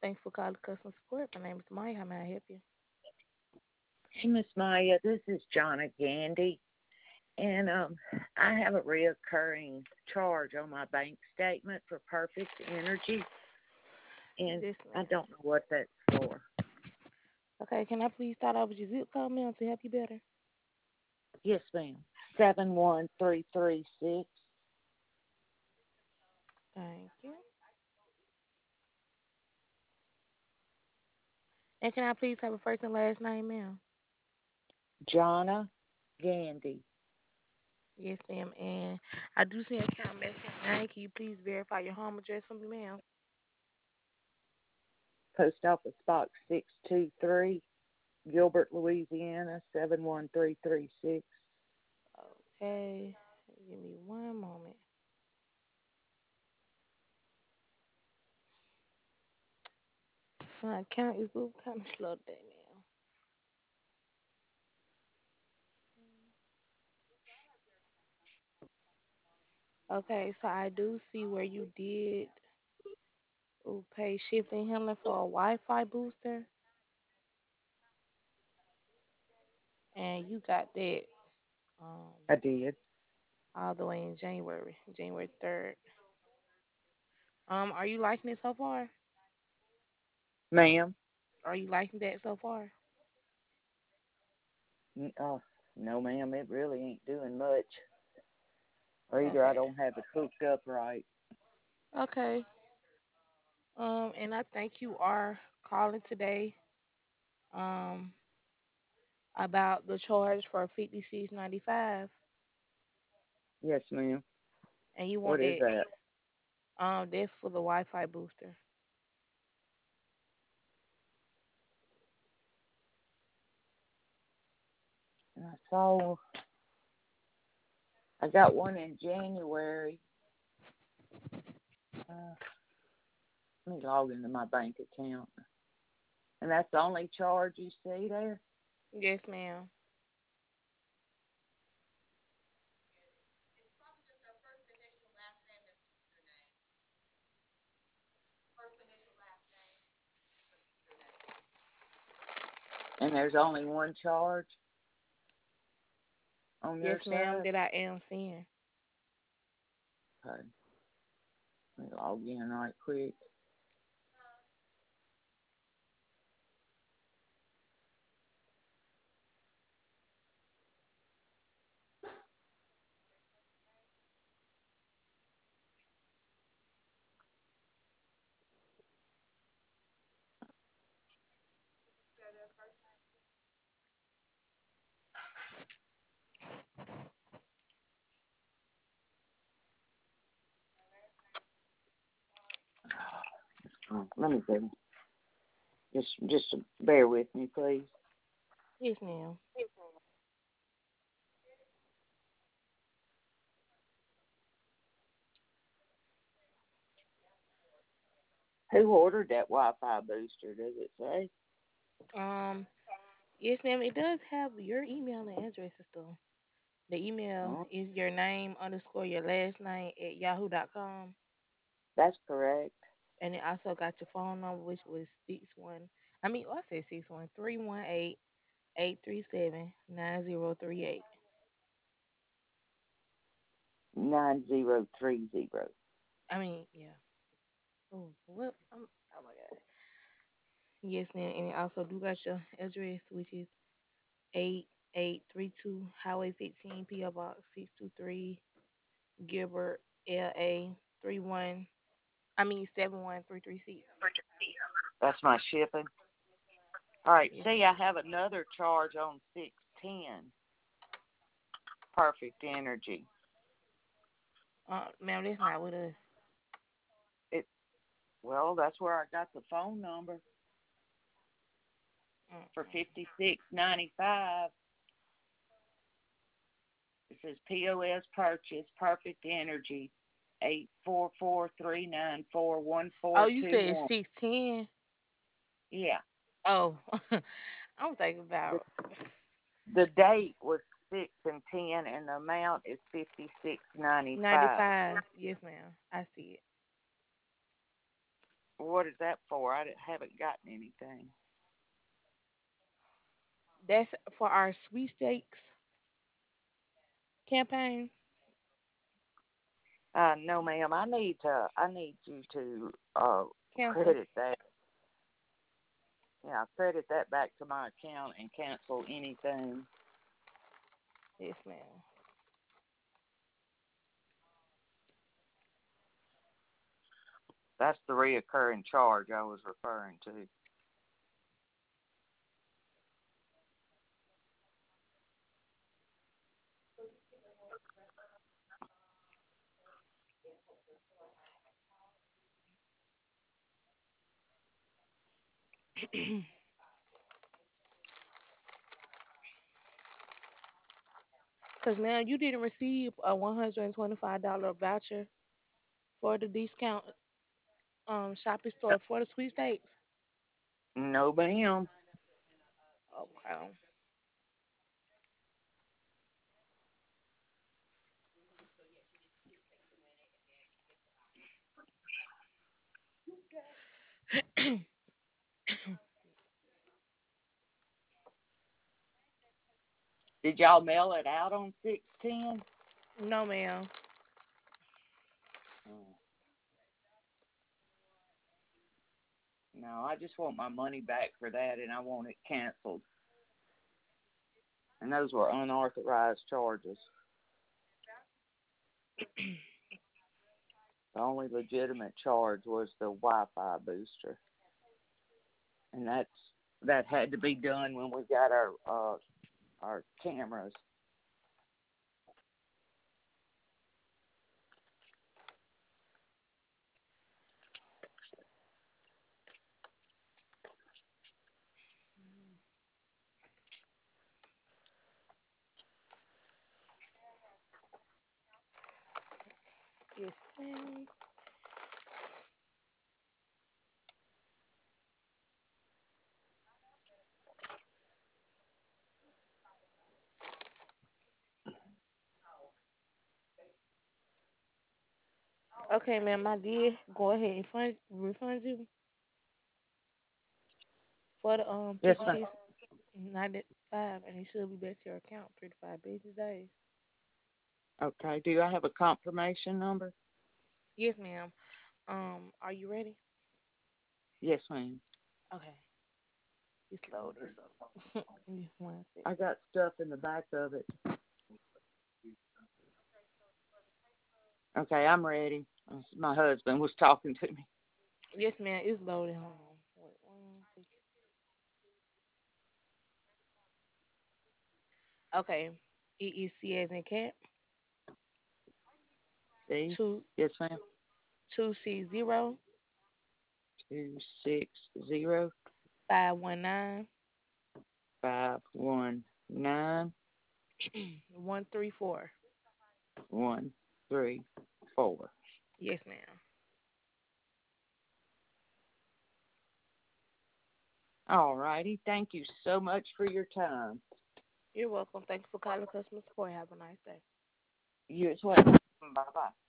Thanks for calling customer support. My name is Maya. How may I help you? Hey, Miss Maya, this is Jonna Gandy, and I have a reoccurring charge on my bank statement for Perfect Energy, and Yes, I ma'am. don't know what that's for. Okay, can I please start off with your zip code, ma'am, to help you better? Yes, ma'am. 71336. Thank you. And can I please have a first and last name, ma'am? Jonna Gandy. Yes, ma'am. And I do see an account message now. Can you please verify your home address for me, ma'am? Post Office Box 623, Gilbert, Louisiana 71336. Okay. Give me one moment. My account is moving kind of slow today, ma'am. Okay, so I do see where you did pay Shifting Handler for a Wi-Fi booster, and you got that um I did. all the way in January 3rd. Are you liking it so far? Ma'am? Are you liking that so far? Oh, no, ma'am, it really ain't doing much. Or either I Okay. don't have it hooked up right. Okay. And I think you are calling today um about the charge for 56.95, Yes, ma'am. and you want What is that that? that's for the Wi-Fi booster. And I saw I got one in January. Let me log into my bank account. And that's the only charge you see there? Yes, ma'am. And there's only one charge on Yes, your ma'am. side? That I am seeing. Okay. Let me log in right quick. Let me see. Just bear with me, please. Yes, ma'am. Who ordered that Wi-Fi booster? Does it say? Um, yes, ma'am. It does have your email and address and stuff. The email Oh, is your name underscore your last name at yahoo.com. that's correct. And it also got your phone number, which was 61. I said 61 318 837 9038. 9030. Yeah. Oh, what? Oh my God. Yes, ma'am. And it also do got your address, which is 8832 Highway 15, PO Box 623, Gilbert, LA 31. 71336. That's my shipping. All right. Yes, See, ma'am. I have another charge on 610. Perfect Energy. Ma'am, that's not with us. It Well, that's where I got the phone number for Mm-mm. 56.95. It says POS purchase Perfect Energy 844 394 Oh, you said 610? Yeah. Oh, I'm thinking The about the date was 6/10, and the amount is 56.95. 95. Yes, ma'am. I see it. What is that for? Haven't gotten anything. That's for our sweepstakes campaign. No, ma'am. I need you to Cancel. credit that. Yeah, credit that back to my account and cancel anything. Yes, ma'am. That's the reoccurring charge I was referring to. Cause now you didn't receive a $125 voucher for the discount shopping store for the sweepstakes. No, ma'am. Okay. Did y'all mail it out on 610? No, ma'am. Oh, no, I just want my money back for that, and I want it canceled. And those were unauthorized charges. The only legitimate charge was the Wi-Fi booster, and that had to be done when we got our cameras. Yes, ma'am. Okay, ma'am. I did go ahead and refund you for the Yes, ticket ma'am. fees 95, and it should be back to your account 3 to 5 business days. Okay. Do I have a confirmation number? Yes, ma'am. Are you ready? Yes, ma'am. Okay. You slow this up. Just 1 second. I got stuff in the back of it. Okay, I'm ready. My husband was talking to me. Yes, ma'am. It's loading. Hold on. Wait 1 second. Okay. It is C as in cat. See? Two Yes, ma'am. 260 260 519 519 134. 134. Yes, ma'am. All righty. Thank you so much for your time. You're welcome. Thank you for calling customer support. Have a nice day. You as well. Bye bye.